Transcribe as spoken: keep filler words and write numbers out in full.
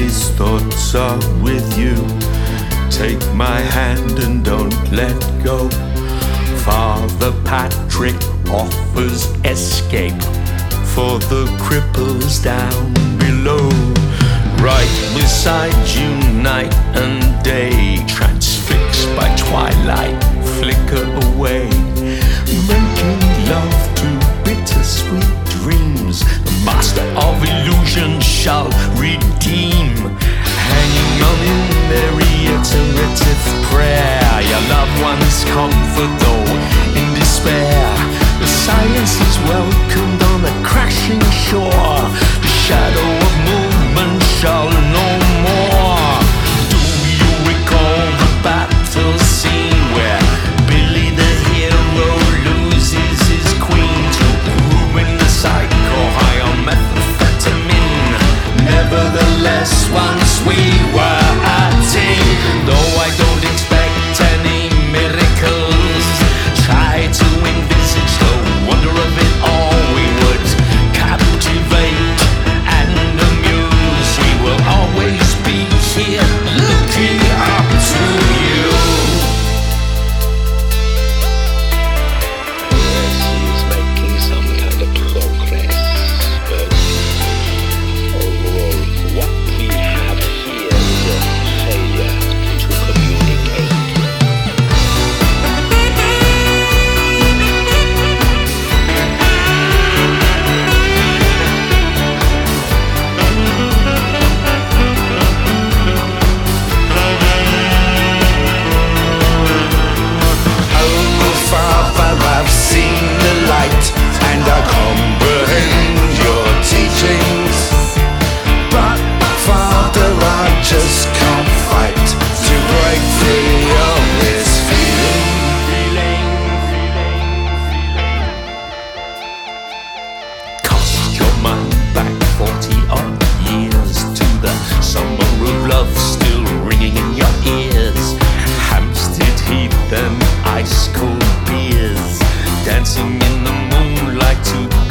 these thoughts are with you. Take my hand and don't let go. Father Patrick offers escape for the cripples down below. Right beside you night and day, transfixed by twilight, flicker away, making love to bittersweet dreams. The master of illusion shall redeem, hanging on in their reiterative prayer. Your loved one's comfort though in despair. The silence is welcomed on the crashing shore. The shadow of movement shall no more. Do you recall the battle scene where Billy the hero loses his queen to Ruben the psycho high on methamphetamine? Nevertheless, once we were a team. Though I don't expect any miracles, try to envisage the wonder of it all. We would captivate and amuse. We will always be here looking up to you. Yes, he's making some kind of progress, but overall, what we have here is a failure to communicate. Oh, Father, I've seen the light and I comprehend your teachings. But, Father, I just can't fight to break free of this feeling. Cast your mind back forty odd years to the summer of love still ringing in your ears. Hampstead Heath and ice cold beers, dancing in the moonlight to